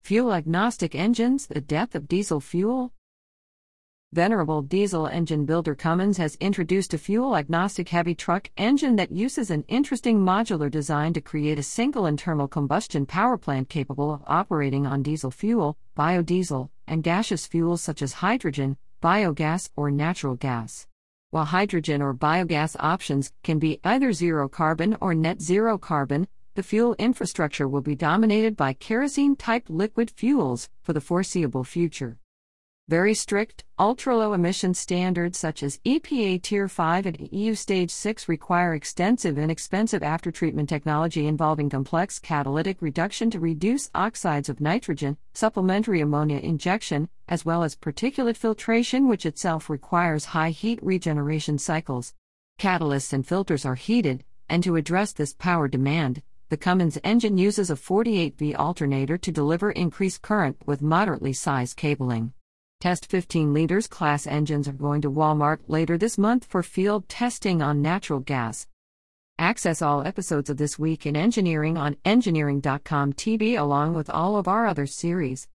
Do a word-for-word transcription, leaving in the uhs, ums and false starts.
Fuel-agnostic engines, the death of diesel fuel. Venerable diesel engine builder Cummins has introduced a fuel-agnostic heavy truck engine that uses an interesting modular design to create a single internal combustion power plant capable of operating on diesel fuel, biodiesel, and gaseous fuels such as hydrogen, biogas, or natural gas. While hydrogen or biogas options can be either zero carbon or net zero carbon, the fuel infrastructure will be dominated by kerosene-type liquid fuels for the foreseeable future. Very strict, ultra-low emission standards such as E P A Tier five and E U Stage six require extensive and expensive aftertreatment technology involving complex catalytic reduction to reduce oxides of nitrogen, supplementary ammonia injection, as well as particulate filtration, which itself requires high heat regeneration cycles. Catalysts and filters are heated, and to address this power demand, the Cummins engine uses a forty-eight volt alternator to deliver increased current with moderately sized cabling. Test fifteen liters class engines are going to Walmart later this month for field testing on natural gas. Access all episodes of This Week in Engineering on engineering dot com T V along with all of our other series.